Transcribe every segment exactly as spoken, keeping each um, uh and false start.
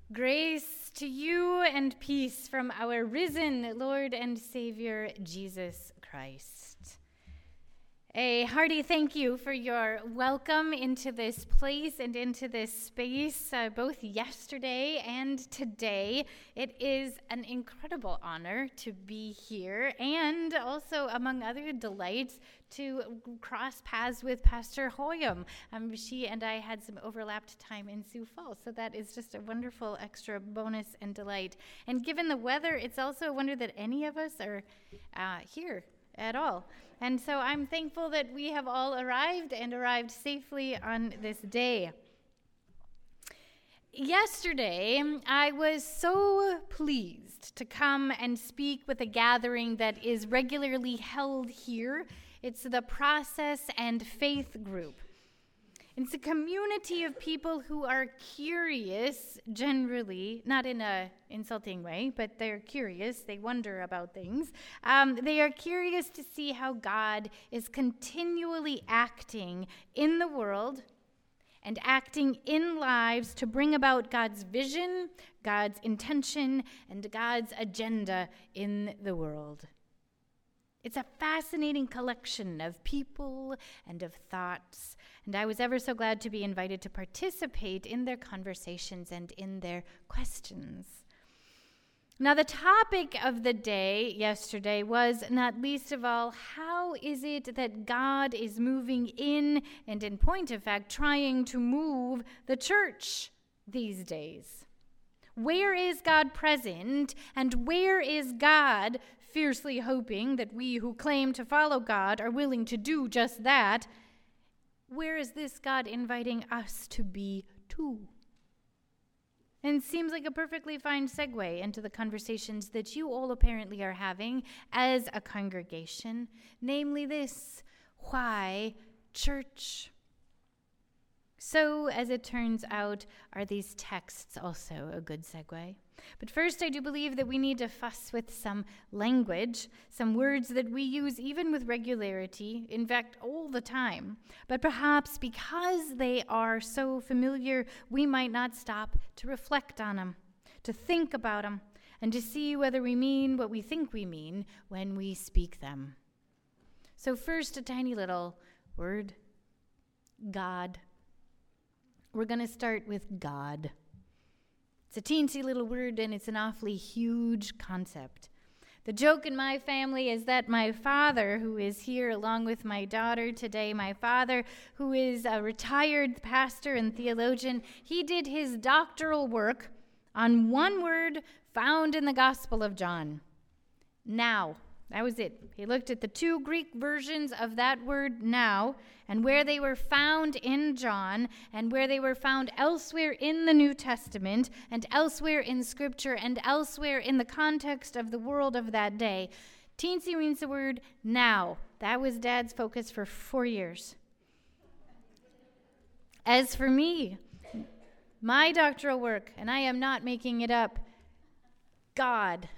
Grace to you and peace from our risen Lord and Savior, Jesus Christ. A hearty thank you for your welcome into this place and into this space, uh, both yesterday and today. It is an incredible honor to be here, and also, among other delights, to cross paths with Pastor Hoyam. Um, she and I had some overlapped time in Sioux Falls, so that is just a wonderful extra bonus and delight. And given the weather, it's also a wonder that any of us are uh, here at all. And so I'm thankful that we have all arrived and arrived safely on this day. Yesterday, I was so pleased to come and speak with a gathering that is regularly held here. It's the Process and Faith Group. It's a community of people who are curious, generally, not in an insulting way, but they're curious. They wonder about things. Um, they are curious to see how God is continually acting in the world and acting in lives to bring about God's vision, God's intention, and God's agenda in the world. It's a fascinating collection of people and of thoughts, and I was ever so glad to be invited to participate in their conversations and in their questions. Now, the topic of the day yesterday was, not least of all, how is it that God is moving in, and in point of fact, trying to move the church these days? Where is God present, and where is God fiercely hoping that we who claim to follow God are willing to do just that? Where is this God inviting us to be too? And it seems like a perfectly fine segue into the conversations that you all apparently are having as a congregation, namely this: why church? So, as it turns out, are these texts also a good segue? But first, I do believe that we need to fuss with some language, some words that we use even with regularity, in fact, all the time. But perhaps because they are so familiar, we might not stop to reflect on them, to think about them, and to see whether we mean what we think we mean when we speak them. So first, a tiny little word: God. We're going to start with God. It's a teensy little word, and it's an awfully huge concept. The joke in my family is that my father, who is here along with my daughter today, my father, who is a retired pastor and theologian, he did his doctoral work on one word found in the Gospel of John: now. That was it. He looked at the two Greek versions of that word now, and where they were found in John, and where they were found elsewhere in the New Testament, and elsewhere in Scripture, and elsewhere in the context of the world of that day. Teensy means the word now. That was Dad's focus for four years. As for me, my doctoral work, and I am not making it up, God.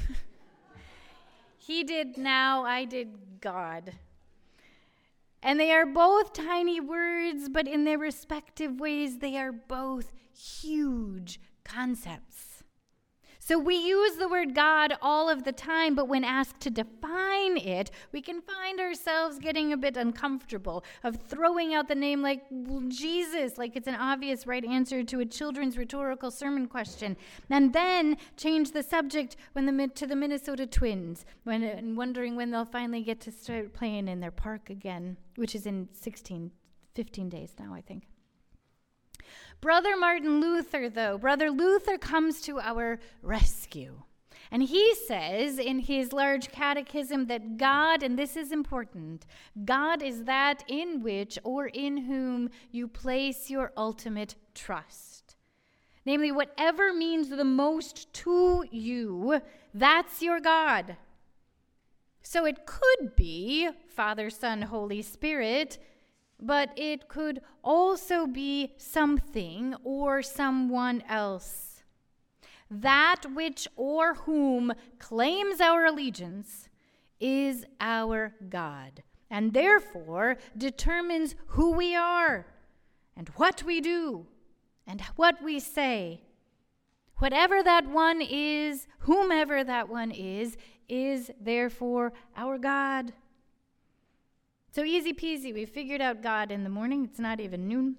He did now, I did God. And they are both tiny words, but in their respective ways, they are both huge concepts. So we use the word God all of the time, but when asked to define it, we can find ourselves getting a bit uncomfortable, of throwing out the name like well, Jesus, like it's an obvious right answer to a children's rhetorical sermon question, and then change the subject when the to the Minnesota Twins, when and wondering when they'll finally get to start playing in their park again, which is in sixteen, fifteen days now, I think. Brother Martin Luther, though, Brother Luther comes to our rescue. And he says in his large catechism that God, and this is important, God is that in which or in whom you place your ultimate trust. Namely, whatever means the most to you, that's your God. So it could be Father, Son, Holy Spirit, but it could also be something or someone else. That which or whom claims our allegiance is our God, and therefore determines who we are and what we do and what we say. Whatever that one is, whomever that one is, is therefore our God. So easy peasy, we figured out God in the morning. It's not even noon.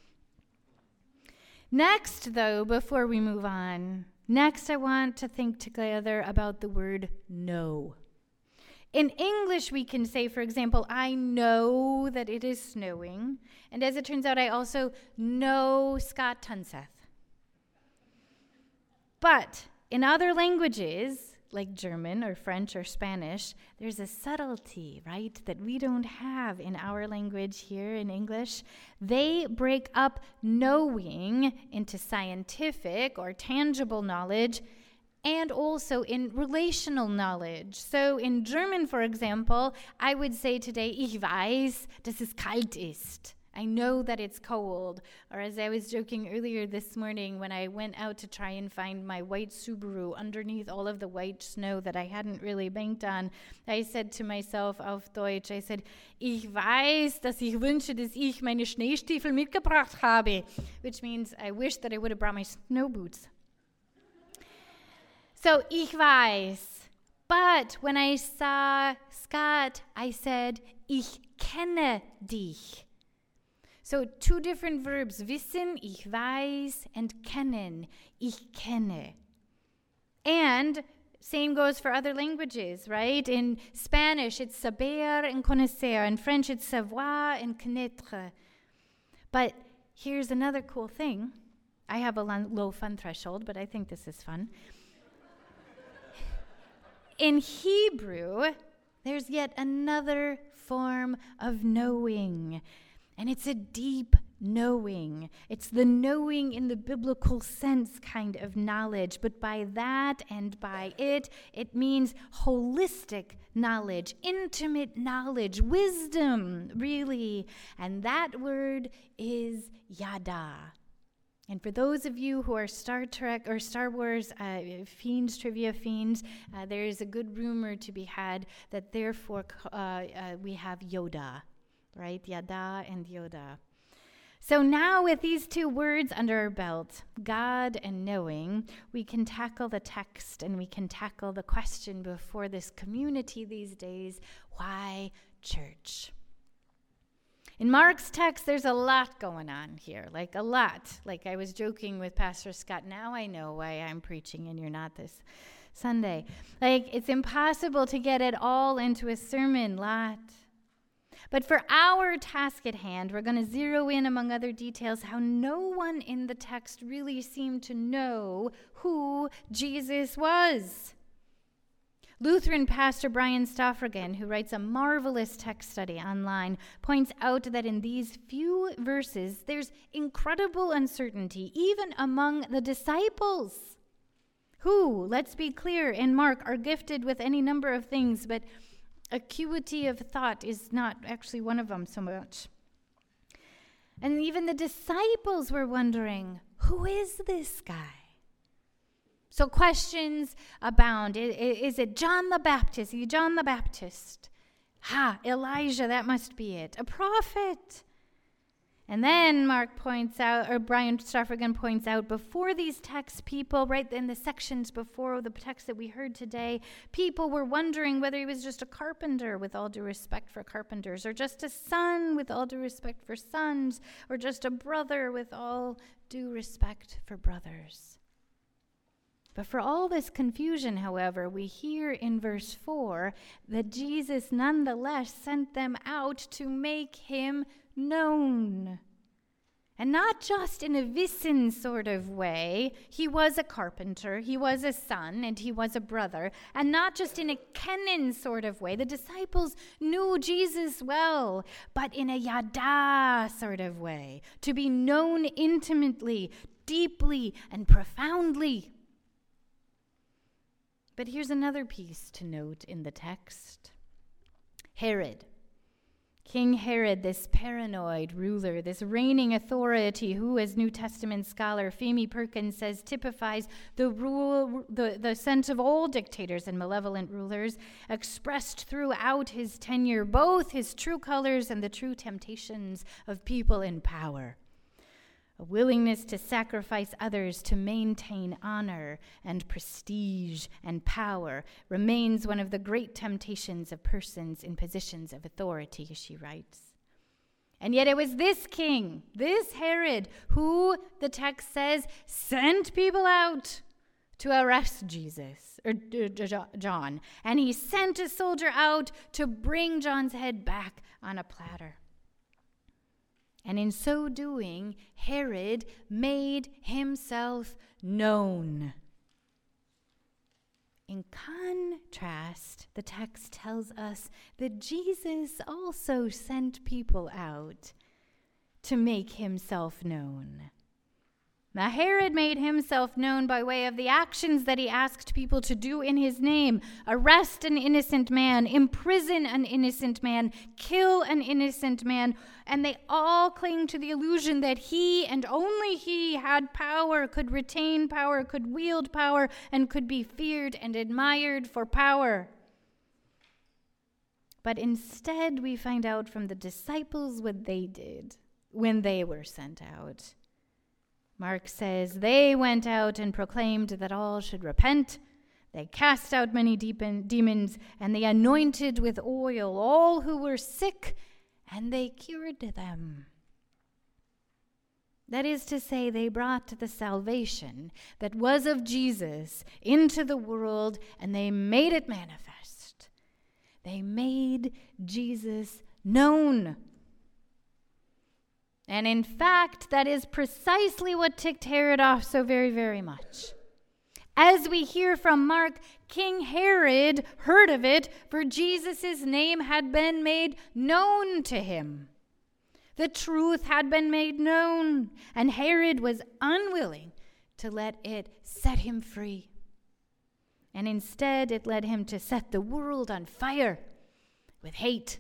Next, though, before we move on, next I want to think together about the word know. In English, we can say, for example, I know that it is snowing. And as it turns out, I also know Scott Tunseth. But in other languages, like German or French or Spanish, there's a subtlety, right, that we don't have in our language here in English. They break up knowing into scientific or tangible knowledge and also in relational knowledge. So in German, for example, I would say today, ich weiß, dass es kalt ist. I know that it's cold. Or as I was joking earlier this morning when I went out to try and find my white Subaru underneath all of the white snow that I hadn't really banked on, I said to myself auf Deutsch, I said, ich weiß, dass ich wünsche, dass ich meine Schneestiefel mitgebracht habe, which means I wish that I would have brought my snow boots. So, ich weiß. But when I saw Scott, I said, ich kenne dich. So, two different verbs, wissen, ich weiß, and kennen, ich kenne. And same goes for other languages, right? In Spanish, it's saber and conocer. In French, it's savoir and connaître. But here's another cool thing. I have a low fun threshold, but I think this is fun. In Hebrew, there's yet another form of knowing, and it's a deep knowing. It's the knowing in the biblical sense kind of knowledge, but by that and by it, it means holistic knowledge, intimate knowledge, wisdom, really. And that word is yada. And for those of you who are Star Trek or Star Wars uh, fiends, trivia fiends, uh, there is a good rumor to be had that therefore uh, uh, we have Yoda, right? Yada and Yoda. So now with these two words under our belt, God and knowing, we can tackle the text and we can tackle the question before this community these days, why church? In Mark's text, there's a lot going on here, like a lot. Like I was joking with Pastor Scott, now I know why I'm preaching and you're not this Sunday. Like it's impossible to get it all into a sermon, lot. But for our task at hand, we're going to zero in, among other details, how no one in the text really seemed to know who Jesus was. Lutheran pastor Brian Stoffrigan, who writes a marvelous text study online, points out that in these few verses, there's incredible uncertainty, even among the disciples, who, let's be clear, in Mark are gifted with any number of things, but acuity of thought is not actually one of them so much. And even the disciples were wondering, who is this guy? So questions abound. Is it John the Baptist? Is he John the Baptist? Ha, Elijah, that must be it. A prophet. And then Mark points out, or Brian Stoffrigan points out, before these texts, people, right in the sections before the text that we heard today, people were wondering whether he was just a carpenter, with all due respect for carpenters, or just a son, with all due respect for sons, or just a brother, with all due respect for brothers. But for all this confusion, however, we hear in verse four that Jesus nonetheless sent them out to make him known. And not just in a wissen sort of way. He was a carpenter, he was a son, and he was a brother. And not just in a kennen sort of way. The disciples knew Jesus well, but in a yada sort of way. To be known intimately, deeply, and profoundly. But here's another piece to note in the text. Herod. King Herod, this paranoid ruler, this reigning authority who, as New Testament scholar Femi Perkins says, typifies the rule, the, the sense of all dictators and malevolent rulers, expressed throughout his tenure, both his true colors and the true temptations of people in power. A willingness to sacrifice others to maintain honor and prestige and power remains one of the great temptations of persons in positions of authority, she writes. And yet it was this king, this Herod, who, the text says, sent people out to arrest Jesus, or uh, John. And he sent a soldier out to bring John's head back on a platter. And in so doing, Herod made himself known. In contrast, the text tells us that Jesus also sent people out to make himself known. Now, Herod made himself known by way of the actions that he asked people to do in his name: arrest an innocent man, imprison an innocent man, kill an innocent man. And they all cling to the illusion that he and only he had power, could retain power, could wield power, and could be feared and admired for power. But instead, we find out from the disciples what they did when they were sent out. Mark says, they went out and proclaimed that all should repent. They cast out many demons, and they anointed with oil all who were sick, and they cured them. That is to say, they brought the salvation that was of Jesus into the world, and they made it manifest. They made Jesus known. And in fact, that is precisely what ticked Herod off so very, very much. As we hear from Mark, King Herod heard of it, for Jesus' name had been made known to him. The truth had been made known, and Herod was unwilling to let it set him free. And instead, it led him to set the world on fire with hate.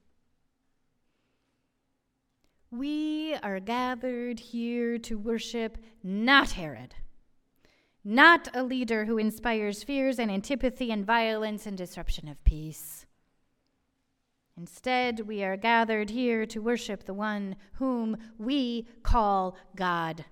We are gathered here to worship not Herod, not a leader who inspires fears and antipathy and violence and disruption of peace. Instead, we are gathered here to worship the one whom we call God.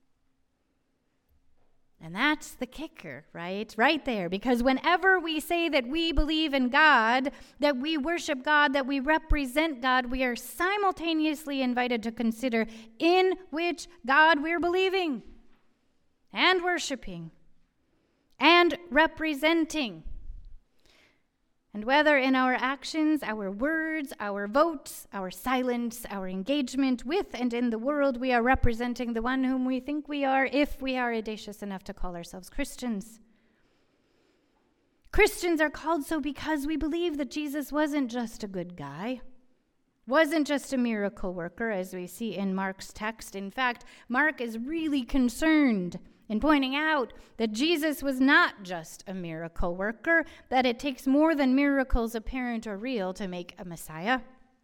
And that's the kicker, right? Right there. Because whenever we say that we believe in God, that we worship God, that we represent God, we are simultaneously invited to consider in which God we're believing and worshiping and representing. And whether in our actions, our words, our votes, our silence, our engagement with and in the world, we are representing the one whom we think we are, if we are audacious enough to call ourselves Christians. Christians are called so because we believe that Jesus wasn't just a good guy, wasn't just a miracle worker, as we see in Mark's text. In fact, Mark is really concerned in pointing out that Jesus was not just a miracle worker, that it takes more than miracles apparent or real to make a Messiah.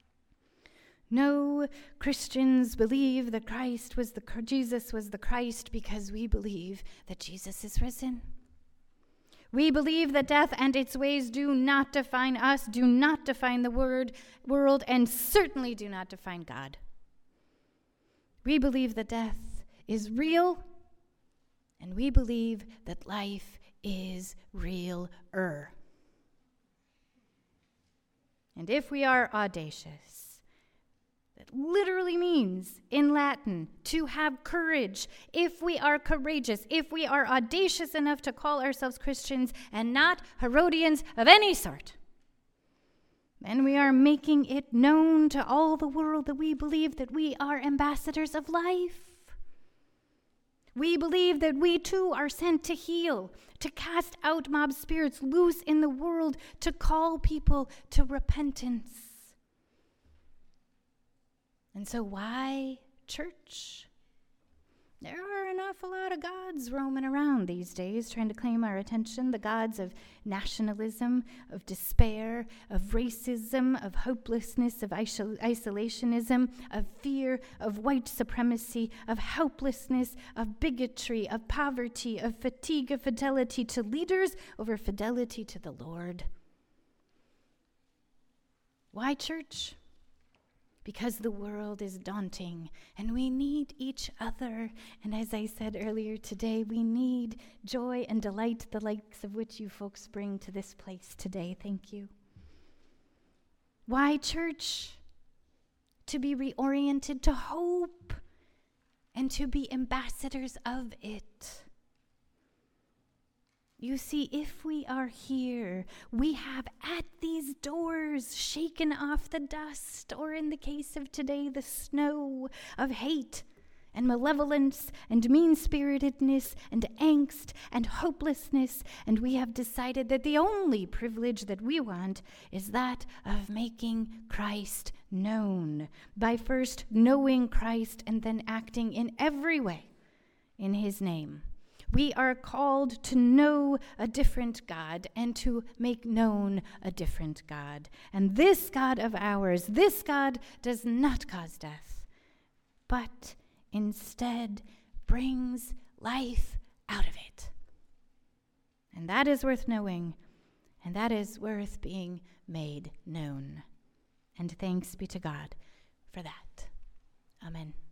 No, Christians believe that Christ was the Jesus was the Christ because we believe that Jesus is risen. We believe that death and its ways do not define us, do not define the word, world, and certainly do not define God. We believe that death is real, and we believe that life is real-er. And if we are audacious, that literally means, in Latin, to have courage. If we are courageous, if we are audacious enough to call ourselves Christians and not Herodians of any sort, then we are making it known to all the world that we believe that we are ambassadors of life. We believe that we too are sent to heal, to cast out mob spirits loose in the world, to call people to repentance. And so why church? There are an awful lot of gods roaming around these days trying to claim our attention. The gods of nationalism, of despair, of racism, of hopelessness, of isol- isolationism, of fear, of white supremacy, of helplessness, of bigotry, of poverty, of fatigue, of fidelity to leaders over fidelity to the Lord. Why church? because the world is daunting and we need each other. And as I said earlier today, we need joy and delight, the likes of which you folks bring to this place today. Thank you. Why, church? To be reoriented to hope and to be ambassadors of it. You see, if we are here, we have at these doors shaken off the dust, or in the case of today, the snow of hate and malevolence and mean-spiritedness and angst and hopelessness, and we have decided that the only privilege that we want is that of making Christ known, by first knowing Christ and then acting in every way in his name. We are called to know a different God and to make known a different God. And this God of ours, this God does not cause death, but instead brings life out of it. And that is worth knowing, and that is worth being made known. And thanks be to God for that. Amen.